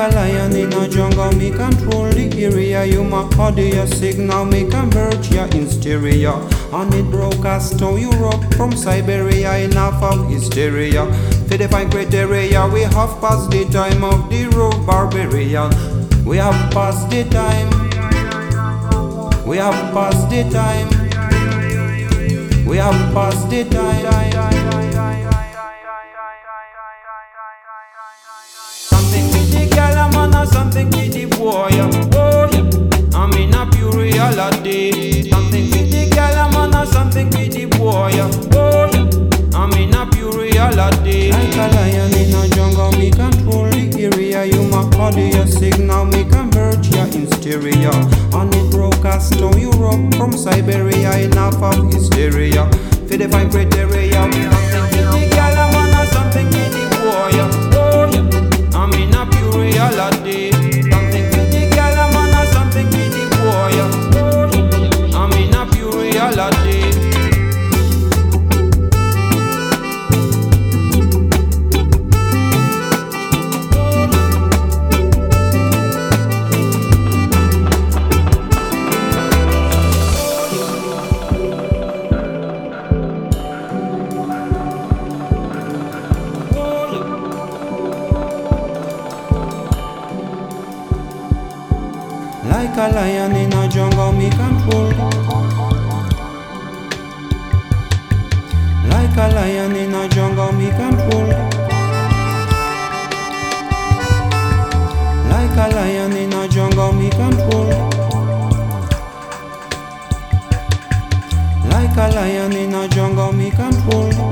a lion in a jungle, me control the area. You my audio signal, me convert your in stereo. And it broadcast to Europe from Siberia, enough of hysteria. To define criteria, we have passed the time of the road barbarian. We have passed the time. We have passed the time. We have passed the time. Something with the girl, man, or something with the boy. Oh yeah, I'm in a pure reality. Something with the girl, man, or something with the boy. Oh yeah, I'm in a pure reality. Like a lion in a jungle, me control the area. You my audio signal, me convert your in stereo. And it broadcast to Europe from Siberia, enough of hysteria. To define criteria, we something with the girl, man, or something with the boy. Oh yeah, I'm in a pure reality. Something with the girl, man, or something with the boy. Oh yeah, I'm in a pure reality. Like a lion in a jungle, me control. Like a lion in a jungle, me control. Like a lion in a jungle, me control. Like a lion in a jungle, me control.